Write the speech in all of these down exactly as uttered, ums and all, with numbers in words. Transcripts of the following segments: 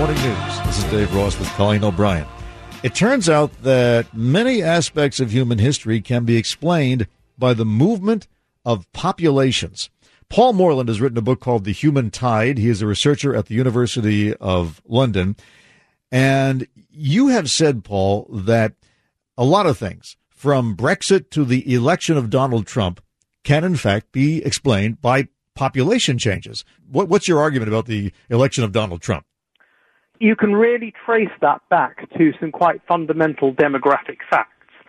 Morning News. This is Dave Ross with Colleen O'Brien. It turns out that many aspects of human history can be explained by the movement of populations. Paul Morland has written a book called The Human Tide. He is a researcher at the University of London. And you have said, Paul, that a lot of things, from Brexit to the election of Donald Trump, can in fact be explained by population changes. What, what's your argument about the election of Donald Trump? You can really trace that back to some quite fundamental demographic facts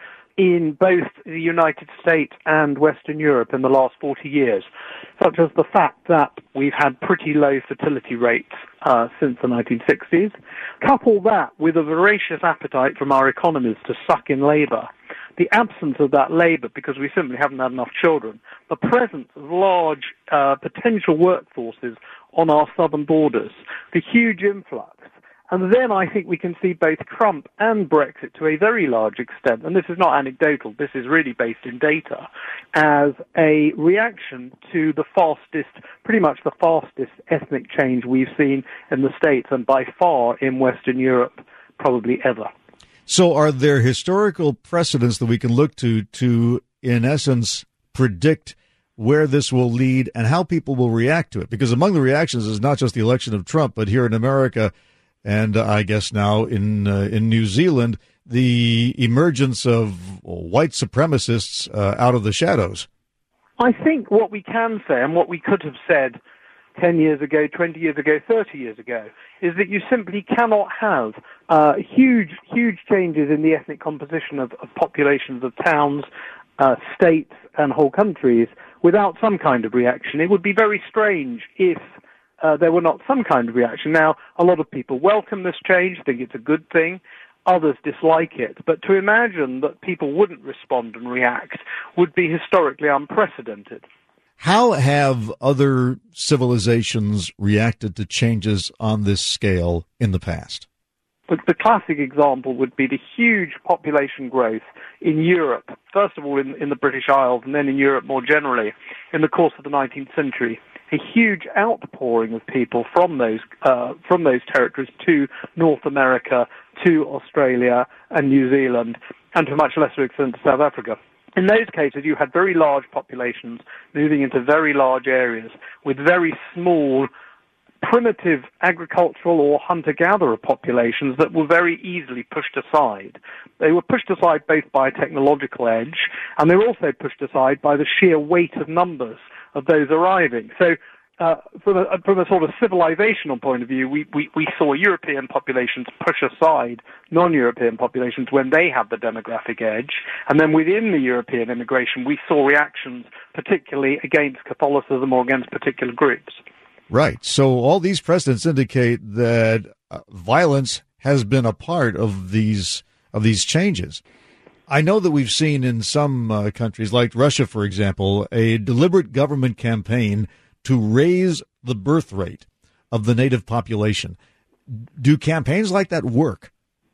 in both the United States and Western Europe in the last forty years, such as the fact that we've had pretty low fertility rates uh, since the nineteen sixties. Couple that with a voracious appetite from our economies to suck in labor. The absence of that labor, because we simply haven't had enough children, the presence of large uh, potential workforces on our southern borders, the huge influx. And then I think we can see both Trump and Brexit to a very large extent, and this is not anecdotal, this is really based in data, as a reaction to the fastest, pretty much the fastest ethnic change we've seen in the States and by far in Western Europe probably ever. So are there historical precedents that we can look to to, in essence, predict where this will lead and how people will react to it? Because among the reactions is not just the election of Trump, but here in America and uh, I guess now in uh, in New Zealand, the emergence of white supremacists uh, out of the shadows. I think what we can say and what we could have said ten years ago, twenty years ago, thirty years ago, is that you simply cannot have uh, huge, huge changes in the ethnic composition of, of populations of towns, uh, states, and whole countries without some kind of reaction. It would be very strange if uh, there were not some kind of reaction. Now, a lot of people welcome this change, think it's a good thing. Others dislike it. But to imagine that people wouldn't respond and react would be historically unprecedented. How have other civilizations reacted to changes on this scale in the past? But the classic example would be the huge population growth in Europe, first of all in, in the British Isles and then in Europe more generally in the course of the nineteenth century. A huge outpouring of people from those uh, from those territories to North America, to Australia and New Zealand, and to a much lesser extent to South Africa. In those cases, you had very large populations moving into very large areas with very small, primitive agricultural or hunter-gatherer populations that were very easily pushed aside. They were pushed aside both by a technological edge, and they were also pushed aside by the sheer weight of numbers of those arriving. So uh, from, a, from a sort of civilizational point of view, we, we, we saw European populations push aside non-European populations when they had the demographic edge. And then within the European immigration, we saw reactions particularly against Catholicism or against particular groups. Right. So all these precedents indicate that uh, violence has been a part of these of these changes. I know that we've seen in some uh, countries, like Russia, for example, a deliberate government campaign to raise the birth rate of the native population. Do campaigns like that work?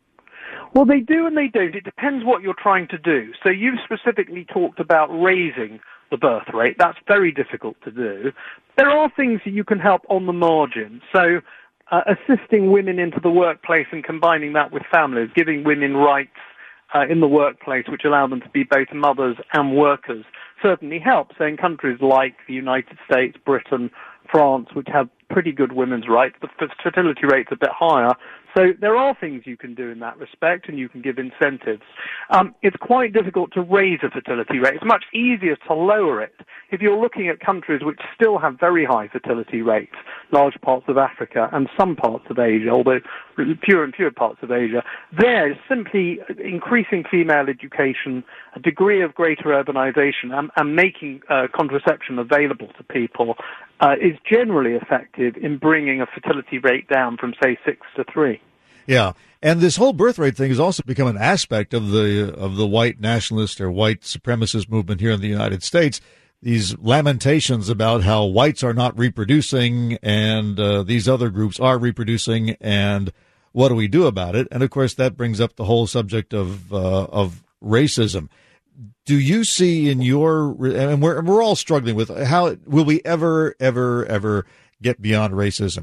Well, they do and they don't. It depends what you're trying to do. So you've specifically talked about raising the birth rate. That's very difficult to do. There are things that you can help on the margin. So uh, assisting women into the workplace and combining that with families, giving women rights uh, in the workplace which allow them to be both mothers and workers certainly helps. So in countries like the United States, Britain, France, which have pretty good women's rights, the fertility rate's a bit higher. So there are things you can do in that respect, and you can give incentives. Um, it's quite difficult to raise a fertility rate. It's much easier to lower it. If you're looking at countries which still have very high fertility rates, large parts of Africa and some parts of Asia, although fewer and fewer parts of Asia, there is simply increasing female education, a degree of greater urbanization, and, and making uh, contraception available to people uh, is generally effective in bringing a fertility rate down from, say, six to three. Yeah, and this whole birth rate thing has also become an aspect of the of the white nationalist or white supremacist movement here in the United States. These lamentations about how whites are not reproducing and uh, these other groups are reproducing, and what do we do about it? And of course, that brings up the whole subject of uh, of racism. Do you see in your, and we're we're all struggling with how will we ever ever ever get beyond racism?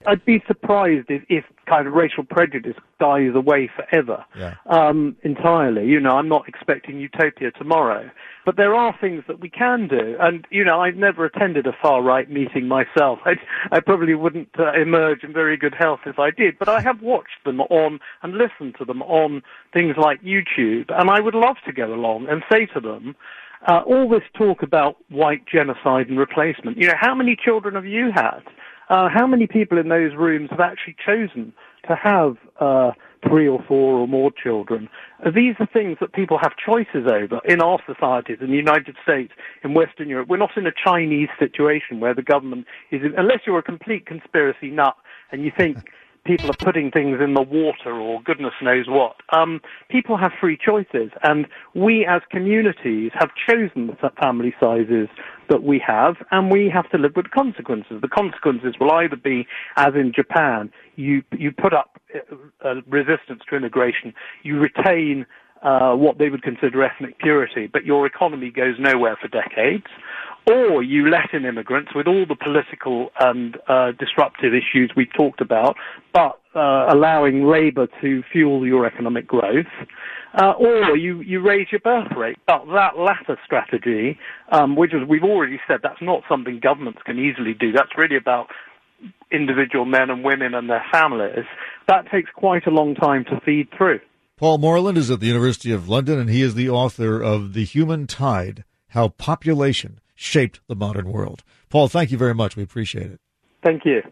I'd be surprised if, if kind of racial prejudice dies away forever, yeah. um, entirely. You know, I'm not expecting utopia tomorrow. But there are things that we can do. And, you know, I've never attended a far-right meeting myself. I, I probably wouldn't uh, emerge in very good health if I did. But I have watched them on and listened to them on things like YouTube. And I would love to go along and say to them, uh, all this talk about white genocide and replacement, you know, how many children have you had? Uh, how many people in those rooms have actually chosen to have uh, three or four or more children? Uh, these are things that people have choices over in our societies, in the United States, in Western Europe. We're not in a Chinese situation where the government is, in, unless you're a complete conspiracy nut and you think people are putting things in the water or goodness knows what. Um, people have free choices, and we as communities have chosen the family sizes that we have, and we have to live with the consequences. The consequences will either be, as in Japan, you you put up uh, resistance to immigration, you retain uh, what they would consider ethnic purity, but your economy goes nowhere for decades, or you let in immigrants with all the political and uh, disruptive issues we've talked about, but uh, allowing labour to fuel your economic growth, uh, or you, you raise your birth rate. But that latter strategy, um, which is, we've already said, that's not something governments can easily do. That's really about individual men and women and their families. That takes quite a long time to feed through. Paul Morland is at the University of London, and he is the author of The Human Tide, How Population Shaped the Modern World. Paul, thank you very much. We appreciate it. Thank you.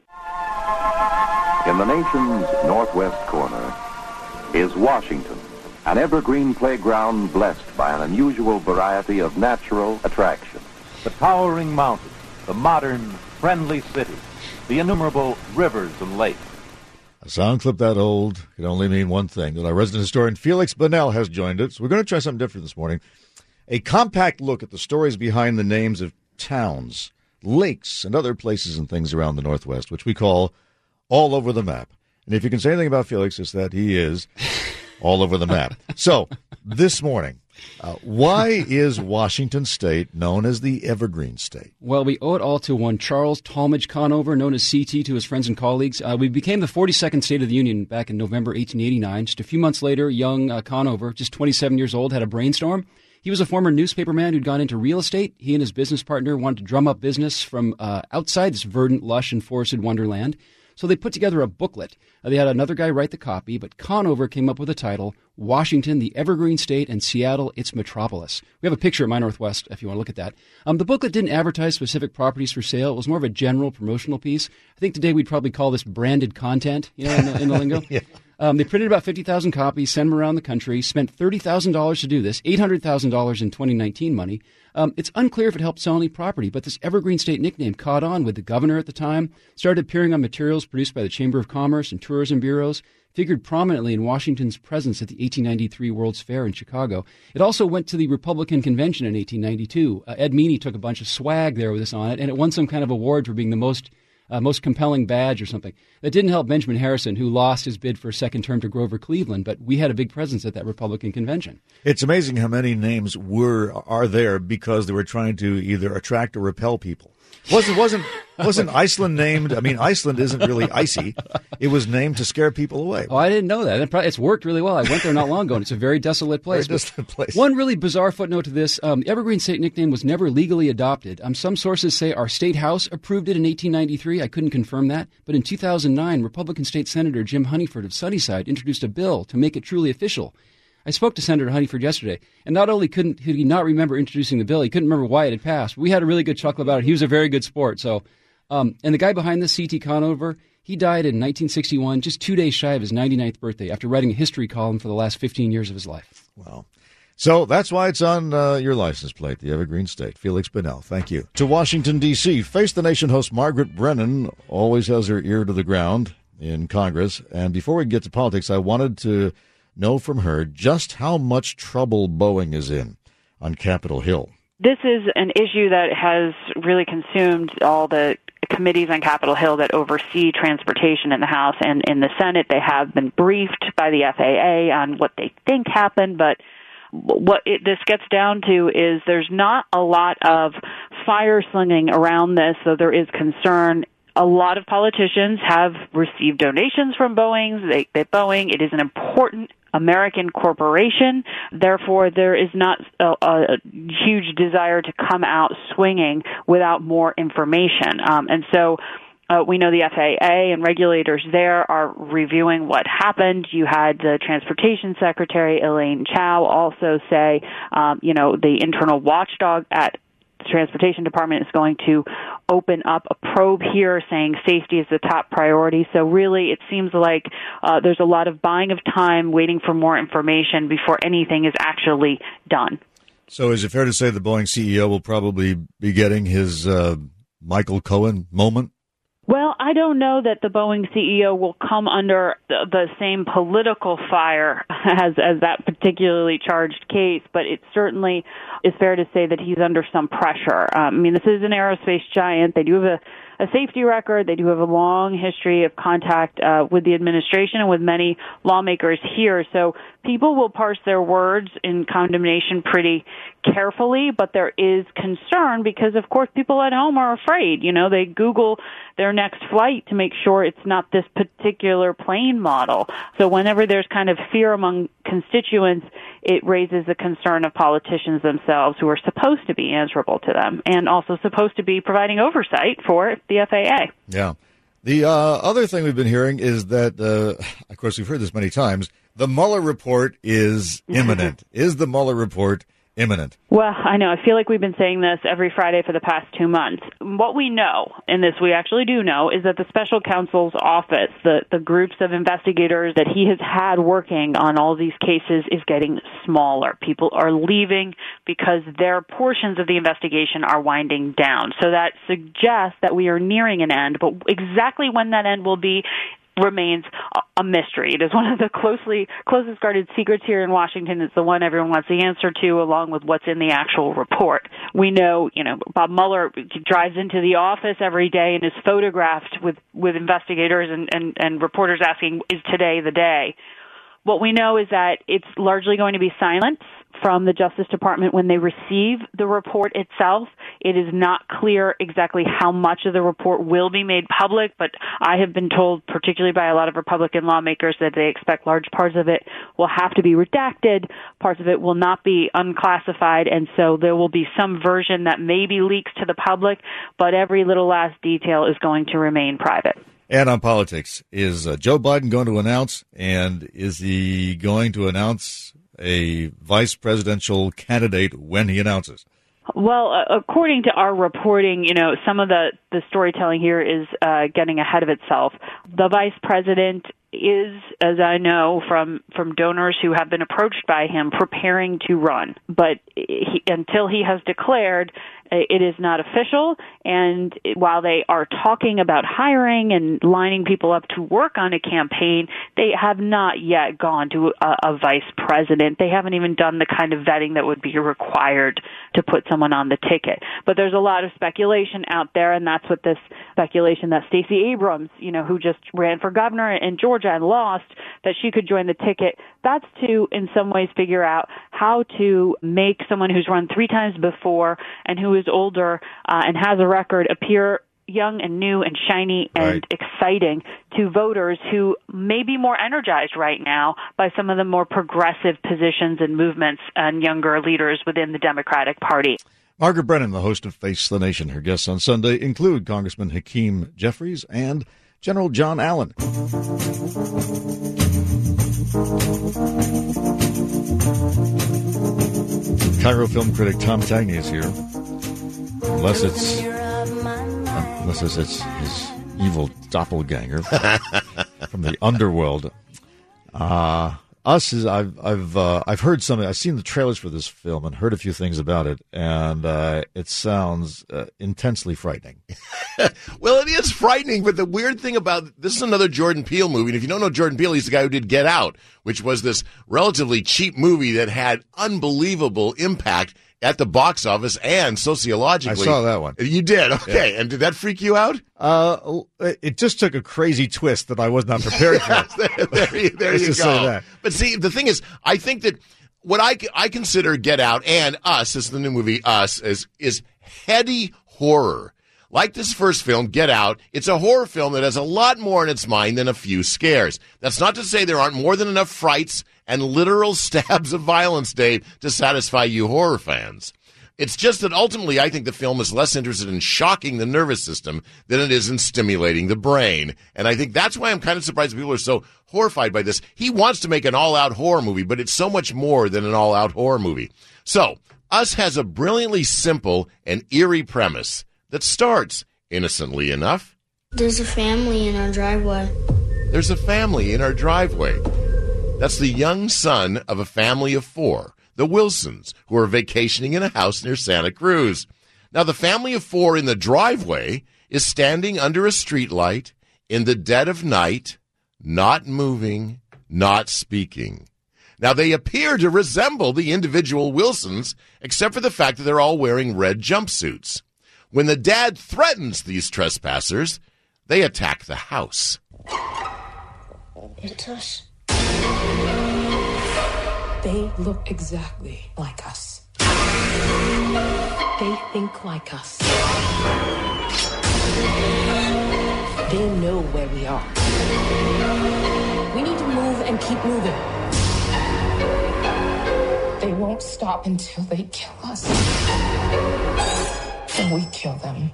In the nation's northwest corner is Washington, an evergreen playground blessed by an unusual variety of natural attractions. The towering mountains, the modern, friendly city, the innumerable rivers and lakes. A sound clip that old can only mean one thing, that our resident historian Felix Bunnell has joined us. We're going to try something different this morning. A compact look at the stories behind the names of towns, lakes, and other places and things around the Northwest, which we call All Over the Map. And if you can say anything about Felix, it's that he is all over the map. So, this morning, uh, why is Washington State known as the Evergreen State? Well, we owe it all to one Charles Talmadge Conover, known as C T to his friends and colleagues. Uh, we became the forty-second state of the Union back in November eighteen eighty-nine. Just a few months later, young uh, Conover, just twenty-seven years old, had a brainstorm. He was a former newspaperman who'd gone into real estate. He and his business partner wanted to drum up business from uh, outside this verdant, lush, and forested wonderland. So they put together a booklet. Uh, they had another guy write the copy, but Conover came up with the title, Washington, the Evergreen State, and Seattle, its metropolis. We have a picture at My Northwest if you want to look at that. Um, the booklet didn't advertise specific properties for sale. It was more of a general promotional piece. I think today we'd probably call this branded content, you know, in the, in the lingo. Yeah. Um, they printed about fifty thousand copies, sent them around the country, spent thirty thousand dollars to do this, eight hundred thousand dollars in twenty nineteen money. Um, it's unclear if it helped sell any property, but this Evergreen State nickname caught on with the governor at the time, started appearing on materials produced by the Chamber of Commerce and tourism bureaus, figured prominently in Washington's presence at the eighteen ninety-three World's Fair in Chicago. It also went to the Republican convention in eighteen ninety-two. Uh, Ed Meany took a bunch of swag there with this on it, and it won some kind of award for being the most Uh, most compelling badge or something. That didn't help Benjamin Harrison, who lost his bid for a second term to Grover Cleveland, but we had a big presence at that Republican convention. It's amazing how many names were are there because they were trying to either attract or repel people. Wasn't wasn't wasn't Iceland named? I mean, Iceland isn't really icy. It was named to scare people away. Oh, I didn't know that. It probably, it's worked really well. I went there not long ago, and it's a very desolate place. Very desolate place. One really bizarre footnote to this: um, the Evergreen State nickname was never legally adopted. Um, some sources say our state house approved it in eighteen ninety-three. I couldn't confirm that, but in two thousand nine, Republican State Senator Jim Honeyford of Sunnyside introduced a bill to make it truly official. I spoke to Senator Honeyford yesterday, and not only couldn't could he not remember introducing the bill, he couldn't remember why it had passed. We had a really good chuckle about it. He was a very good sport. So, um, and the guy behind this, C T Conover, he died in nineteen sixty-one, just two days shy of his ninety-ninth birthday, after writing a history column for the last fifteen years of his life. Wow. So that's why it's on uh, your license plate, the Evergreen State. Felix Bunnell, thank you. To Washington, D C, Face the Nation host Margaret Brennan always has her ear to the ground in Congress. And before we get to politics, I wanted to know from her just how much trouble Boeing is in on Capitol Hill. This is an issue that has really consumed all the committees on Capitol Hill that oversee transportation in the House and in the Senate. They have been briefed by the F A A on what they think happened, but what it, this gets down to is there's not a lot of fire slinging around this, so there is concern A lot of politicians have received donations from Boeing. They, they, Boeing, it is an important American corporation. Therefore, there is not a, a huge desire to come out swinging without more information. Um, and so uh, we know the F A A and regulators there are reviewing what happened. You had the Transportation Secretary, Elaine Chao, also say, um, you know, the internal watchdog at the Transportation Department is going to open up a probe here saying safety is the top priority. So really it seems like uh, there's a lot of buying of time, waiting for more information before anything is actually done. So is it fair to say the Boeing C E O will probably be getting his uh, Michael Cohen moment? Well, I don't know that the Boeing C E O will come under the, the same political fire as as that particularly charged case, but it certainly is fair to say that he's under some pressure. Um, I mean, this is an aerospace giant. They do have a, a safety record. They do have a long history of contact uh, with the administration and with many lawmakers here. So people will parse their words in condemnation pretty carefully, but there is concern because, of course, people at home are afraid. You know, they Google their next flight to make sure it's not this particular plane model. So whenever there's kind of fear among constituents, it raises the concern of politicians themselves who are supposed to be answerable to them and also supposed to be providing oversight for the F A A. Yeah. The uh, other thing we've been hearing is that, uh, of course, we've heard this many times, the Mueller report is imminent. Is the Mueller report imminent? Well, I know. I feel like we've been saying this every Friday for the past two months. What we know, and this we actually do know, is that the special counsel's office, the, the groups of investigators that he has had working on all these cases, is getting smaller. People are leaving because their portions of the investigation are winding down. So that suggests that we are nearing an end, but exactly when that end will be remains a mystery. It is one of the closely closest guarded secrets here in Washington. It's the one everyone wants the answer to, along with what's in the actual report. We know, you know, Bob Mueller drives into the office every day and is photographed with, with investigators and, and, and reporters asking, is today the day? What we know is that it's largely going to be silence from the Justice Department when they receive the report itself. It is not clear exactly how much of the report will be made public, but I have been told, particularly by a lot of Republican lawmakers, that they expect large parts of it will have to be redacted, parts of it will not be unclassified, and so there will be some version that maybe leaks to the public, but every little last detail is going to remain private. And on politics, is uh, Joe Biden going to announce, and is he going to announce a vice presidential candidate when he announces? Well, uh, according to our reporting, you know, some of the, the storytelling here is uh, getting ahead of itself. The vice president is, as I know from, from donors who have been approached by him, preparing to run. But he, until he has declared, it is not official. And while they are talking about hiring and lining people up to work on a campaign, they have not yet gone to a, a vice president. They haven't even done the kind of vetting that would be required to put someone on the ticket. But there's a lot of speculation out there, and that's what this speculation that Stacey Abrams, you know, who just ran for governor in Georgia and lost, that she could join the ticket. That's to, in some ways, figure out how to make someone who's run three times before and who is older uh, and has a record appear young and new and shiny and right. exciting to voters who may be more energized right now by some of the more progressive positions and movements and younger leaders within the Democratic Party. Margaret Brennan, the host of Face the Nation. Her guests on Sunday include Congressman Hakeem Jeffries and General John Allen. Cairo film critic Tom Tagney is here. Unless it's unless it's, it's his evil doppelganger from the underworld. Uh, us is I've I've uh, I've heard something. I've seen the trailers for this film and heard a few things about it, and uh, it sounds uh, intensely frightening. Well, it is frightening, but the weird thing about this is another Jordan Peele movie. And if you don't know Jordan Peele, he's the guy who did Get Out, which was this relatively cheap movie that had unbelievable impact at the box office and sociologically. I saw that one. You did? Okay. Yeah. And did that freak you out? Uh, it just took a crazy twist that I was not prepared for. there there you, there you go. Say that. But see, the thing is, I think that what I, I consider Get Out and Us, this is the new movie, Us, is, is heady horror. Like this first film, Get Out, it's a horror film that has a lot more in its mind than a few scares. That's not to say there aren't more than enough frights and literal stabs of violence, Dave, to satisfy you horror fans. It's just that ultimately I think the film is less interested in shocking the nervous system than it is in stimulating the brain. And I think that's why I'm kind of surprised people are so horrified by this. He wants to make an all-out horror movie, but it's so much more than an all-out horror movie. So, Us has a brilliantly simple and eerie premise that starts, innocently enough, there's a family in our driveway. There's a family in our driveway. That's the young son of a family of four, the Wilsons, who are vacationing in a house near Santa Cruz. Now, the family of four in the driveway is standing under a streetlight in the dead of night, not moving, not speaking. Now, they appear to resemble the individual Wilsons, except for the fact that they're all wearing red jumpsuits. When the dad threatens these trespassers, they attack the house. It's us. They look exactly like us. They think like us. They know where we are. We need to move and keep moving. They won't stop until they kill us. And we kill them.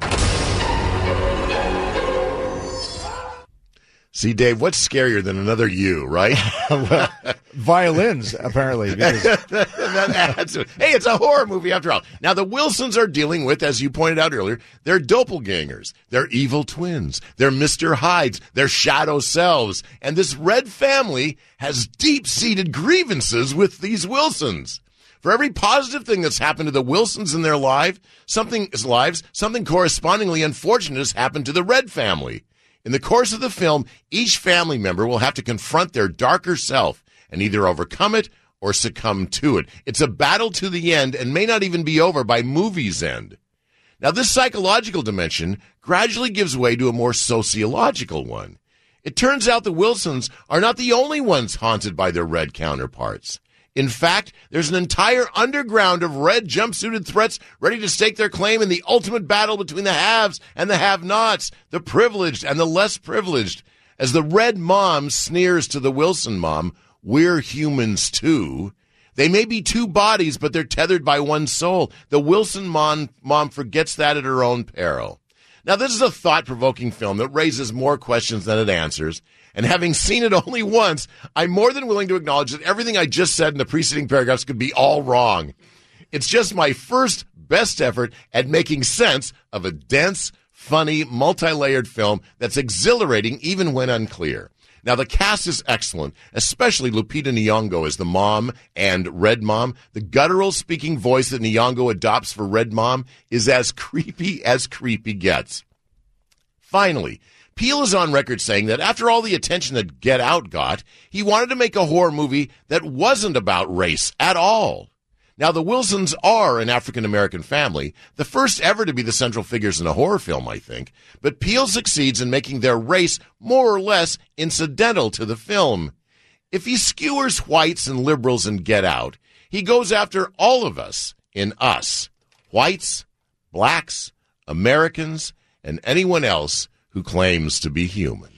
See, Dave, what's scarier than another you, right? Well, violins, apparently. Because... that, that adds to it. Hey, it's a horror movie after all. Now, the Wilsons are dealing with, as you pointed out earlier, they're doppelgangers. They're evil twins. They're Mister Hydes. They're shadow selves. And this red family has deep-seated grievances with these Wilsons. For every positive thing that's happened to the Wilsons in their life, something lives, something correspondingly unfortunate has happened to the Red family. In the course of the film, each family member will have to confront their darker self and either overcome it or succumb to it. It's a battle to the end and may not even be over by movie's end. Now, this psychological dimension gradually gives way to a more sociological one. It turns out the Wilsons are not the only ones haunted by their red counterparts. In fact, there's an entire underground of red jumpsuited threats ready to stake their claim in the ultimate battle between the haves and the have-nots, the privileged and the less privileged. As the red mom sneers to the Wilson mom, "We're humans too." They may be two bodies, but they're tethered by one soul. The Wilson mom, mom forgets that at her own peril. Now, this is a thought-provoking film that raises more questions than it answers. And having seen it only once, I'm more than willing to acknowledge that everything I just said in the preceding paragraphs could be all wrong. It's just my first best effort at making sense of a dense, funny, multi-layered film that's exhilarating even when unclear. Now, the cast is excellent, especially Lupita Nyong'o as the mom and Red Mom. The guttural speaking voice that Nyong'o adopts for Red Mom is as creepy as creepy gets. Finally, Peele is on record saying that after all the attention that Get Out got, he wanted to make a horror movie that wasn't about race at all. Now, the Wilsons are an African-American family, the first ever to be the central figures in a horror film, I think, but Peele succeeds in making their race more or less incidental to the film. If he skewers whites and liberals in Get Out, he goes after all of us in Us, whites, blacks, Americans, and anyone else who claims to be human.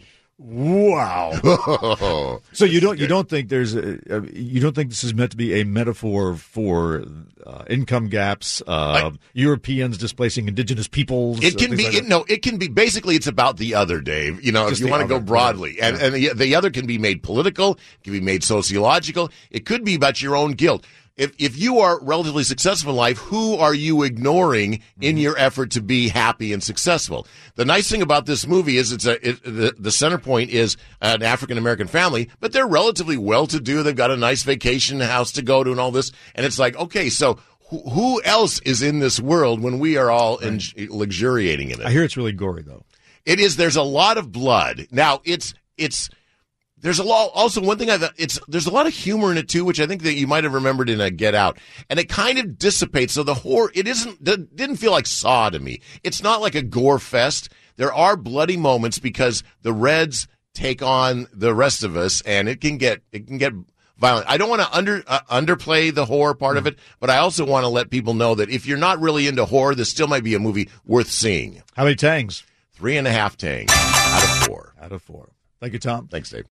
Wow! So you don't you don't think there's a, uh, you don't think this is meant to be a metaphor for uh, income gaps, uh, I, Europeans displacing indigenous peoples? It can uh, be like it, no, it can be basically it's about the other, Dave. You know, Just if you want to go broadly, yeah. and and the, the other can be made political, it can be made sociological. It could be about your own guilt. If if you are relatively successful in life, who are you ignoring in your effort to be happy and successful? The nice thing about this movie is it's a it, the the center point is an African American family, but they're relatively well to do. They've got a nice vacation house to go to and all this, and it's like, okay, so who, who else is in this world when we are all right. in, luxuriating in it? I hear it's really gory though. It is. There's a lot of blood. Now it's it's. There's a lot. Also, one thing I've it's there's a lot of humor in it too, which I think that you might have remembered in a Get Out, and it kind of dissipates. So the horror it isn't didn't feel like Saw to me. It's not like a gore fest. There are bloody moments because the Reds take on the rest of us, and it can get it can get violent. I don't want to under uh, underplay the horror part of it, but I also want to let people know that if you're not really into horror, this still might be a movie worth seeing. How many tangs? Three and a half tangs out of four. Out of four. Thank you, Tom. Thanks, Dave.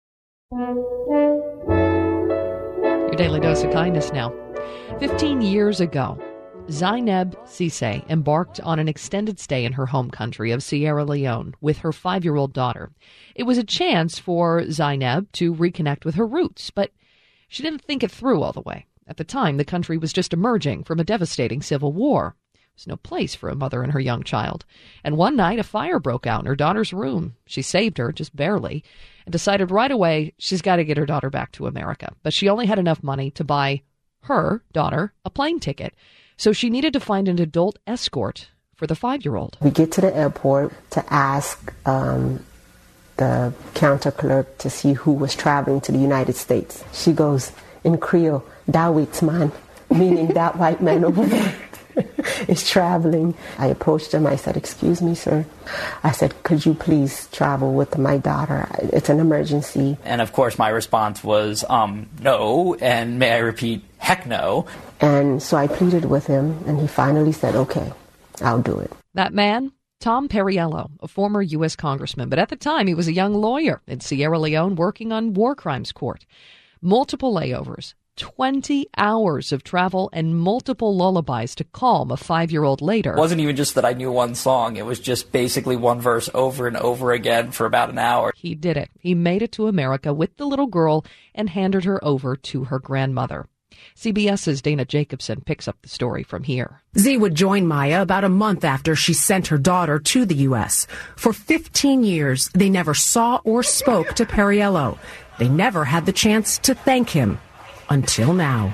Your daily dose of kindness now. Fifteen years ago, Zainab Cissé embarked on an extended stay in her home country of Sierra Leone with her five-year-old daughter. It was a chance for Zainab to reconnect with her roots, but she didn't think it through all the way. At the time, the country was just emerging from a devastating civil war. There was no place for a mother and her young child. And one night, a fire broke out in her daughter's room. She saved her, just barely, and decided right away she's got to get her daughter back to America. But she only had enough money to buy her daughter a plane ticket. So she needed to find an adult escort for the five-year-old. We get to the airport to ask um, the counter clerk to see who was traveling to the United States. She goes in Creole, "Dat white man," meaning that white man over there is traveling. I approached him. I said, "Excuse me, sir." I said, "Could you please travel with my daughter? It's an emergency." And of course, my response was, um, no, and may I repeat, heck no. And so I pleaded with him, and he finally said, "Okay, I'll do it." That man, Tom Perriello, a former U S congressman, but at the time he was a young lawyer in Sierra Leone working on war crimes court. Multiple layovers, twenty hours of travel, and multiple lullabies to calm a five-year-old later. It wasn't even just that I knew one song. It was just basically one verse over and over again for about an hour. He did it. He made it to America with the little girl and handed her over to her grandmother. CBS's Dana Jacobson picks up the story from here. Z would join Maya about a month after she sent her daughter to the U S. For fifteen years, they never saw or spoke to Perriello. They never had the chance to thank him. Until now.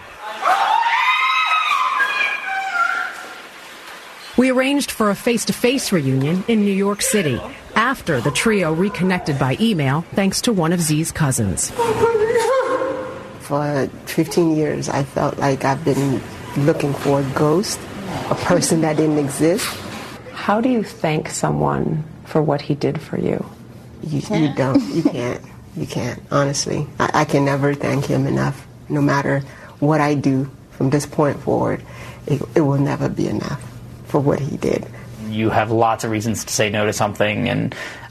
We arranged for a face-to-face reunion in New York City after the trio reconnected by email thanks to one of Z's cousins. For fifteen years, I felt like I've been looking for a ghost, a person that didn't exist. How do you thank someone for what he did for you? You, you don't. You can't. You can't, honestly. I, I can never thank him enough. No matter what I do from this point forward, it, it will never be enough for what he did. You have lots of reasons to say no to something, and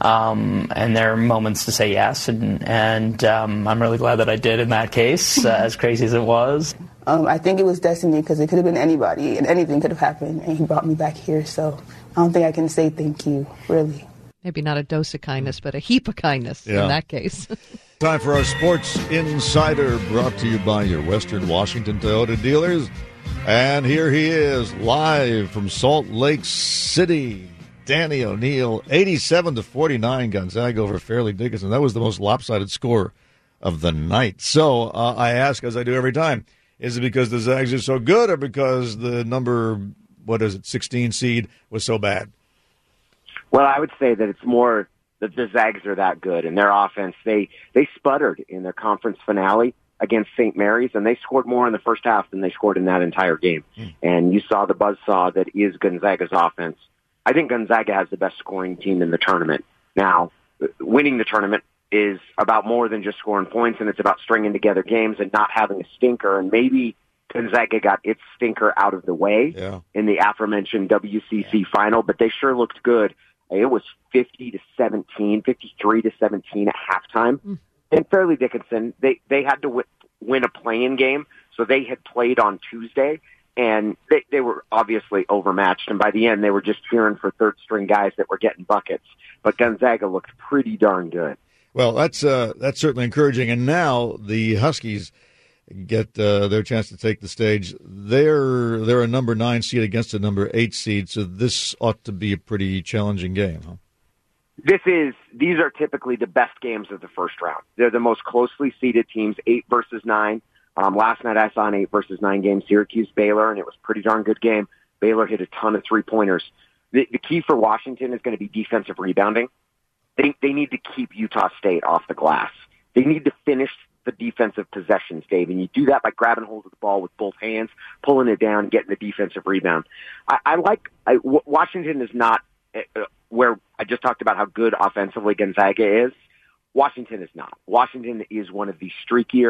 um, and there are moments to say yes, and, and um, I'm really glad that I did in that case, uh, as crazy as it was. Um, I think it was destiny because it could have been anybody, and anything could have happened, and he brought me back here, so I don't think I can say thank you, really. Maybe not a dose of kindness, but a heap of kindness yeah. in that case. Time for our Sports Insider, brought to you by your Western Washington Toyota dealers. And here he is, live from Salt Lake City. Danny O'Neill, eighty-seven to forty-nine, Gonzaga over Fairleigh Dickinson. That was the most lopsided score of the night. So uh, I ask, as I do every time, is it because the Zags are so good or because the number, what is it, sixteen seed was so bad? Well, I would say that it's more that the Zags are that good, and their offense, they, they sputtered in their conference finale against Saint Mary's, and they scored more in the first half than they scored in that entire game. Mm. And you saw the buzzsaw that is Gonzaga's offense. I think Gonzaga has the best scoring team in the tournament. Now, winning the tournament is about more than just scoring points, and it's about stringing together games and not having a stinker. And maybe Gonzaga got its stinker out of the way yeah. in the aforementioned W C C yeah. final, but they sure looked good. It was fifty to seventeen, fifty-three to seventeen at halftime. Mm. And Fairleigh Dickinson, they, they had to w- win a play-in game, so they had played on Tuesday, and they, they were obviously overmatched. And by the end, they were just cheering for third-string guys that were getting buckets. But Gonzaga looked pretty darn good. Well, that's uh, that's certainly encouraging. And now the Huskies get uh, their chance to take the stage. They're they're a number nine seed against a number eight seed, so this ought to be a pretty challenging game, huh? This is, these are typically the best games of the first round. They're the most closely seeded teams, eight versus nine. Um, last night I saw an eight versus nine game, Syracuse Baylor, and it was a pretty darn good game. Baylor hit a ton of three pointers. The, the key for Washington is going to be defensive rebounding. They, they need to keep Utah State off the glass. They need to finish the defensive possessions, Dave, and you do that by grabbing hold of the ball with both hands, pulling it down, getting the defensive rebound. I, I like, I, w- Washington is not, uh, where I just talked about how good offensively Gonzaga is. Washington is not. Washington is one of the streakier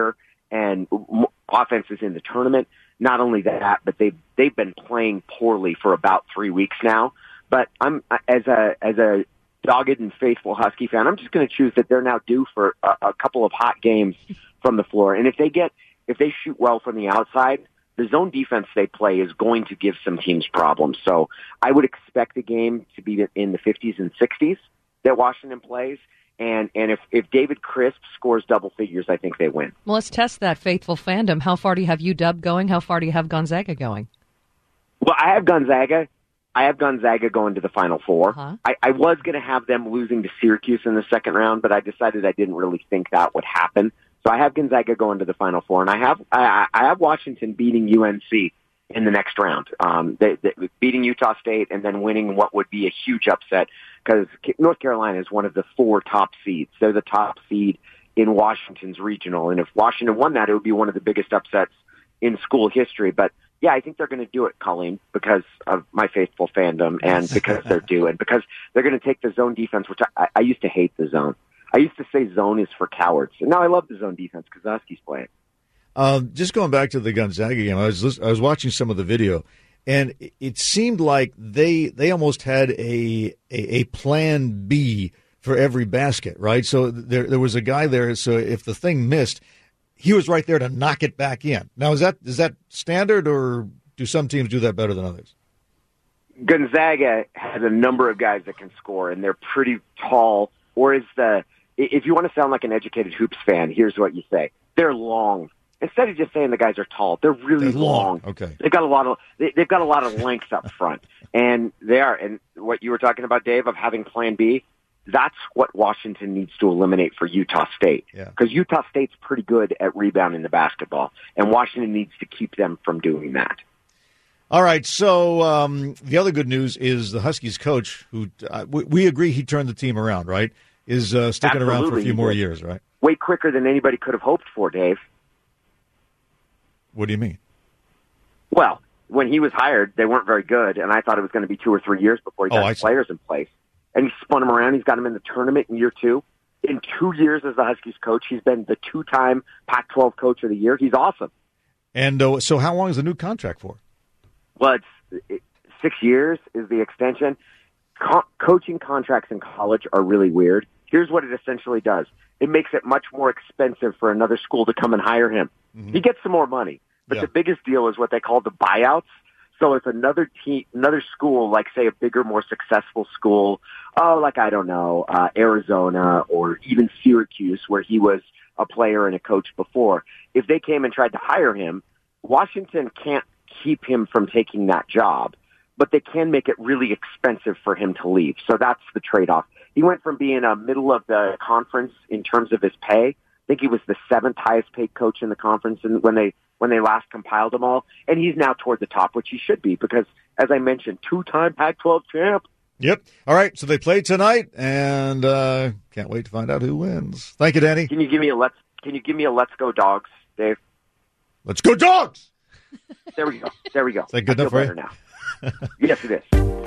and m- offenses in the tournament. Not only that, but they've, they've been playing poorly for about three weeks now. But I'm, as a, as a dogged and faithful Husky fan, I'm just going to choose that they're now due for a, a couple of hot games from the floor. And if they get, if they shoot well from the outside, the zone defense they play is going to give some teams problems. So I would expect the game to be in the fifties and sixties that Washington plays. And and if, if David Crisp scores double figures, I think they win. Well, let's test that faithful fandom. How far do you have U W going? How far do you have Gonzaga going? Well, I have Gonzaga. I have Gonzaga going to the Final Four. Uh-huh. I, I was going to have them losing to Syracuse in the second round, but I decided I didn't really think that would happen. So I have Gonzaga going to the Final Four, and I have I, I have Washington beating U N C in the next round, um, they, they, beating Utah State and then winning what would be a huge upset because North Carolina is one of the four top seeds. They're the top seed in Washington's regional, and if Washington won that, it would be one of the biggest upsets in school history. But yeah, I think they're going to do it, Colleen, because of my faithful fandom and because they're due and because they're going to take the zone defense, which I, I used to hate the zone. I used to say zone is for cowards. And now I love the zone defense because the Huskies play it. Um, just going back to the Gonzaga game, I was listen, I was watching some of the video, and it, it seemed like they they almost had a, a a plan B for every basket, right? So there there was a guy there. So if the thing missed, he was right there to knock it back in. Now is that is that standard, or do some teams do that better than others? Gonzaga has a number of guys that can score, and they're pretty tall. Or is the if you want to sound like an educated hoops fan, here's what you say: they're long. Instead of just saying the guys are tall, they're really they're long. long. Okay, they've got a lot of they, they've got a lot of length up front, and they are. And what you were talking about, Dave, of having Plan B, that's what Washington needs to eliminate for Utah State. Yeah, because Utah State's pretty good at rebounding the basketball, and Washington needs to keep them from doing that. All right. So um, the other good news is the Huskies coach, who uh, we, we agree he turned the team around, right? Is uh, sticking Absolutely, around for a few more did. years, right? Way quicker than anybody could have hoped for, Dave. What do you mean? Well, when he was hired, they weren't very good, and I thought it was going to be two or three years before he got oh, the players in place. And he spun them around. He's got them in the tournament in year two. In two years as the Huskies coach, he's been the two-time Pac twelve Coach of the Year. He's awesome. And uh, so how long is the new contract for? Well, it's it, six years is the extension. Co- coaching contracts in college are really weird. Here's what it essentially does. It makes it much more expensive for another school to come and hire him. Mm-hmm. He gets some more money. But yeah. the biggest deal is what they call the buyouts. So if another team, another school, like say a bigger, more successful school, oh, like I don't know, uh, Arizona or even Syracuse, where he was a player and a coach before, if they came and tried to hire him, Washington can't keep him from taking that job, but they can make it really expensive for him to leave. So that's the trade-off. He went from being a middle of the conference in terms of his pay. I think he was the seventh highest paid coach in the conference and when they when they last compiled them all. And he's now toward the top, which he should be because, as I mentioned, two-time Pac twelve champ. Yep. All right, so they play tonight, and uh, can't wait to find out who wins. Thank you, Danny. Can you give me a let's Can you give me a let's go Dogs, Dave? Let's go Dogs! There we go. There we go. Is that good I enough feel for better you? Now. Yes, it is.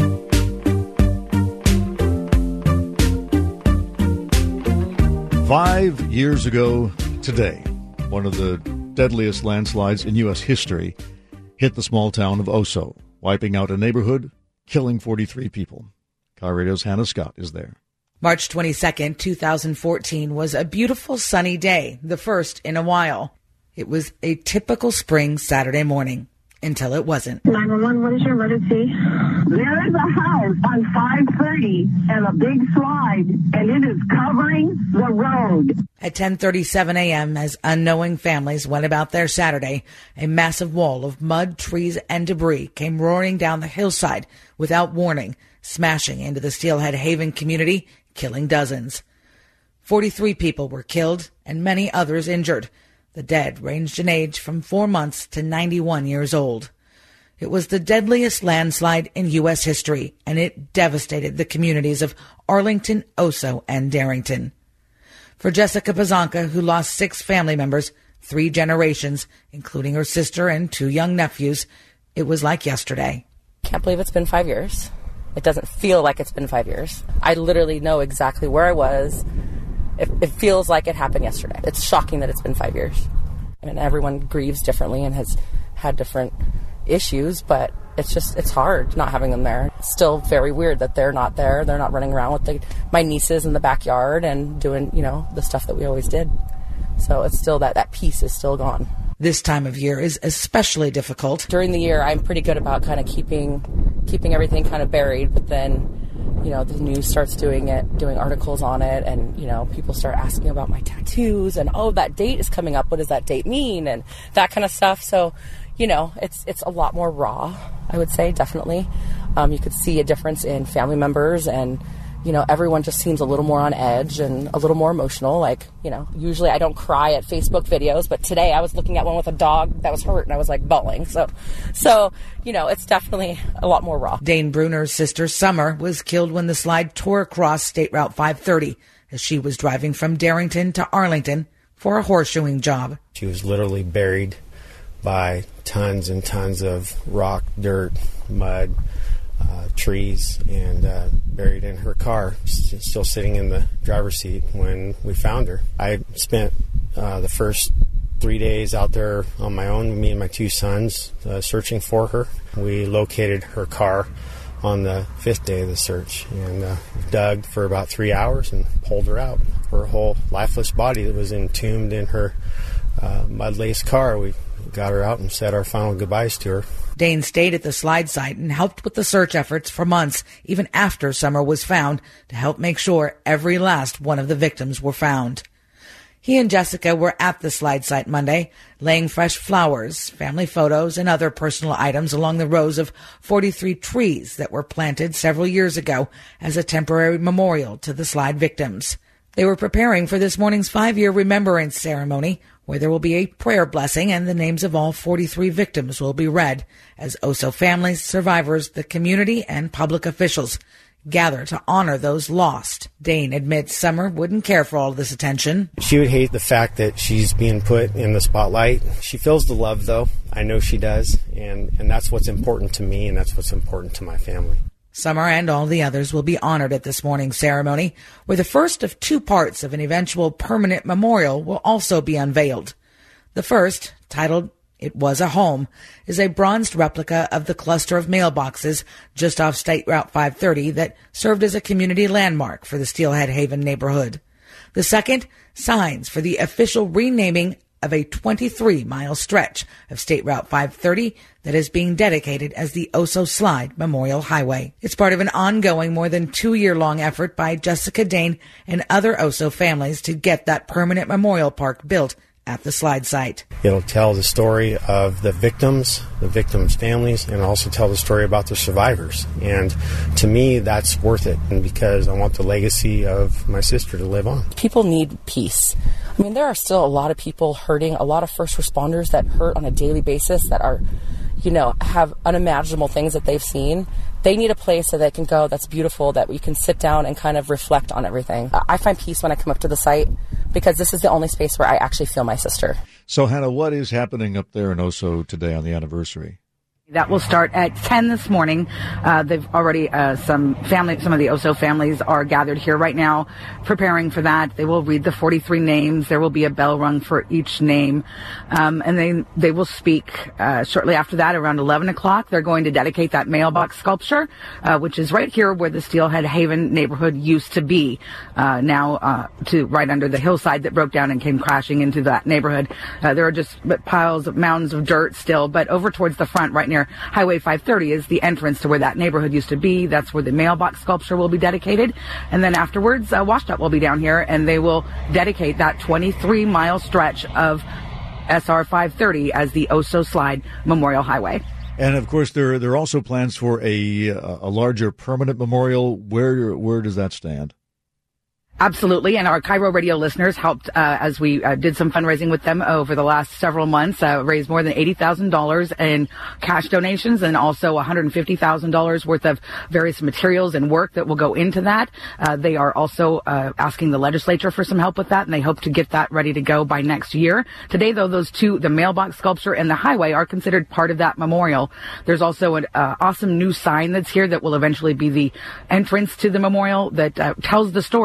Five years ago today, one of the deadliest landslides in U S history hit the small town of Oso, wiping out a neighborhood, killing forty-three people. Car Radio's Hannah Scott is there. March twenty-second, twenty fourteen was a beautiful sunny day, the first in a while. It was a typical spring Saturday morning. Until it wasn't. nine one one, what is your emergency? There is a house on five thirty and a big slide, and it is covering the road. At ten thirty-seven a.m., as unknowing families went about their Saturday, a massive wall of mud, trees, and debris came roaring down the hillside without warning, smashing into the Steelhead Haven community, killing dozens. forty-three people were killed and many others injured. The dead ranged in age from four months to ninety-one years old. It was the deadliest landslide in U S history, and it devastated the communities of Arlington, Oso, and Darrington. For Jessica Pazanka, who lost six family members, three generations, including her sister and two young nephews, it was like yesterday. Can't believe it's been five years. It doesn't feel like it's been five years. I literally know exactly where I was. It, it feels like it happened yesterday. It's shocking that it's been five years. And everyone grieves differently and has had different issues, but it's just, it's hard not having them there. It's still very weird that they're not there. They're not running around with the, my nieces in the backyard and doing, you know, the stuff that we always did. So it's still that, that piece is still gone. This time of year is especially difficult. During the year, I'm pretty good about kind of keeping, keeping everything kind of buried, but then, you know, the news starts doing it, doing articles on it, and, you know, people start asking about my tattoos and, oh, that date is coming up. What does that date mean? And that kind of stuff. So, you know, it's it's a lot more raw, I would say, definitely. Um, you could see a difference in family members, and, you know, everyone just seems a little more on edge and a little more emotional. Like, you know, usually I don't cry at Facebook videos, but today I was looking at one with a dog that was hurt and I was like bawling. So, so you know, it's definitely a lot more raw. Dane Bruner's sister, Summer, was killed when the slide tore across State Route five thirty as she was driving from Darrington to Arlington for a horseshoeing job. She was literally buried by tons and tons of rock, dirt, mud, uh, trees, and uh, buried in her car, st- still sitting in the driver's seat when we found her. I spent uh, the first three days out there on my own, me and my two sons, uh, searching for her. We located her car on the fifth day of the search and uh, dug for about three hours and pulled her out. Her whole lifeless body that was entombed in her uh, mud-laced car. We got her out and said our final goodbyes to her. Dane stayed at the slide site and helped with the search efforts for months, even after Summer was found, to help make sure every last one of the victims were found. He and Jessica were at the slide site Monday, laying fresh flowers, family photos, and other personal items along the rows of forty-three trees that were planted several years ago as a temporary memorial to the slide victims. They were preparing for this morning's five-year remembrance ceremony, where there will be a prayer blessing and the names of all forty-three victims will be read as Oso families, survivors, the community, and public officials gather to honor those lost. Dane admits Summer wouldn't care for all this attention. She would hate the fact that she's being put in the spotlight. She feels the love, though. I know she does, and, and that's what's important to me, and that's what's important to my family. Summer and all the others will be honored at this morning's ceremony, where the first of two parts of an eventual permanent memorial will also be unveiled. The first, titled It Was a Home, is a bronzed replica of the cluster of mailboxes just off State Route five thirty that served as a community landmark for the Steelhead Haven neighborhood. The second, signs for the official renaming of a twenty-three mile stretch of State Route five thirty that is being dedicated as the Oso Slide Memorial Highway. It's part of an ongoing more than two-year-long effort by Jessica Dane and other Oso families to get that permanent memorial park built at the slide site. It'll tell the story of the victims, the victims' families, and also tell the story about the survivors. And to me, that's worth it, and because I want the legacy of my sister to live on. People need peace. I mean, there are still a lot of people hurting, a lot of first responders that hurt on a daily basis, that are, you know, have unimaginable things that they've seen. They need a place that they can go that's beautiful, that we can sit down and kind of reflect on everything. I find peace when I come up to the site because this is the only space where I actually feel my sister. So, Hannah, what is happening up there in Oso today on the anniversary? That will start at ten this morning. Uh, they've already, uh, some family, some of the Oso families are gathered here right now preparing for that. They will read the forty-three names. There will be a bell rung for each name. Um, and they, they will speak, uh, shortly after that around eleven o'clock. They're going to dedicate that mailbox sculpture, uh, which is right here where the Steelhead Haven neighborhood used to be, uh, now, uh, to right under the hillside that broke down and came crashing into that neighborhood. Uh, there are just piles of mounds of dirt still, but over towards the front right near Highway five thirty is the entrance to where that neighborhood used to be. That's where the mailbox sculpture will be dedicated. And then afterwards, uh, WSDOT will be down here, and they will dedicate that twenty-three mile stretch of S R five thirty as the Oso Slide Memorial Highway. And, of course, there, there are also plans for a, a larger permanent memorial. Where, where does that stand? Absolutely, and our Cairo Radio listeners helped uh, as we uh, did some fundraising with them over the last several months, uh, raised more than eighty thousand dollars in cash donations and also one hundred fifty thousand dollars worth of various materials and work that will go into that. Uh, they are also uh, asking the legislature for some help with that, and they hope to get that ready to go by next year. Today, though, those two, the mailbox sculpture and the highway, are considered part of that memorial. There's also an uh, awesome new sign that's here that will eventually be the entrance to the memorial that uh, tells the story. It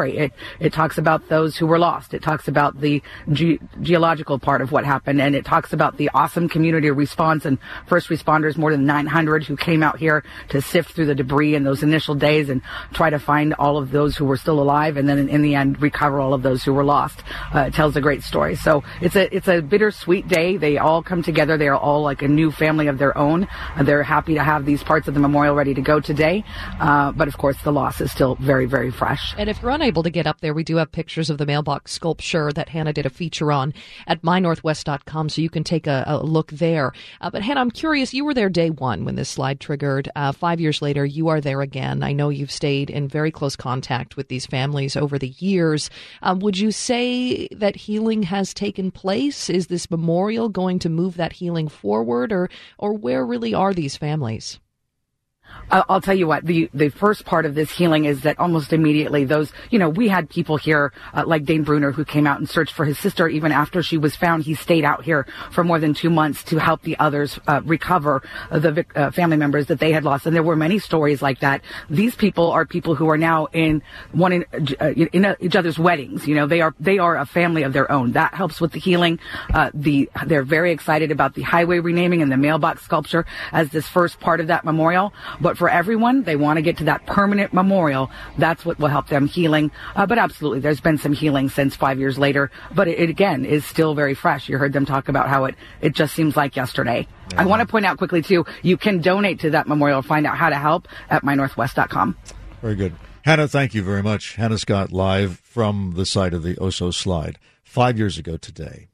It talks about those who were lost. It talks about the ge- geological part of what happened, and it talks about the awesome community response and first responders, more than nine hundred who came out here to sift through the debris in those initial days and try to find all of those who were still alive, and then in, in the end recover all of those who were lost. Uh, it tells a great story. So it's a it's a bittersweet day. They all come together. They are all like a new family of their own. Uh, they're happy to have these parts of the memorial ready to go today. Uh, but of course, the loss is still very, very fresh. And if you're unable to get up there, we do have pictures of the mailbox sculpture that Hannah did a feature on at my northwest dot com, so you can take a, a look there. Uh, but Hannah, I'm curious, you were there day one when this slide triggered. Uh, five years later, you are there again. I know you've stayed in very close contact with these families over the years. Um, would you say that healing has taken place? Is this memorial going to move that healing forward, or or where really are these families? I'll tell you what, the, the first part of this healing is that almost immediately those, you know, we had people here uh, like Dane Bruner who came out and searched for his sister even after she was found. He stayed out here for more than two months to help the others uh, recover uh, the uh, family members that they had lost. And there were many stories like that. These people are people who are now in one in, uh, in uh, each other's weddings. You know, they are they are a family of their own. That helps with the healing. Uh, the they're very excited about the highway renaming and the mailbox sculpture as this first part of that memorial. But for everyone, they want to get to that permanent memorial. That's what will help them healing. Uh, but absolutely, there's been some healing since five years later. But it, it again, is still very fresh. You heard them talk about how it, it just seems like yesterday. Yeah. I want to point out quickly, too, you can donate to that memorial, find out how to help at my northwest dot com. Very good. Hannah, thank you very much. Hannah Scott live from the site of the Oso slide five years ago today.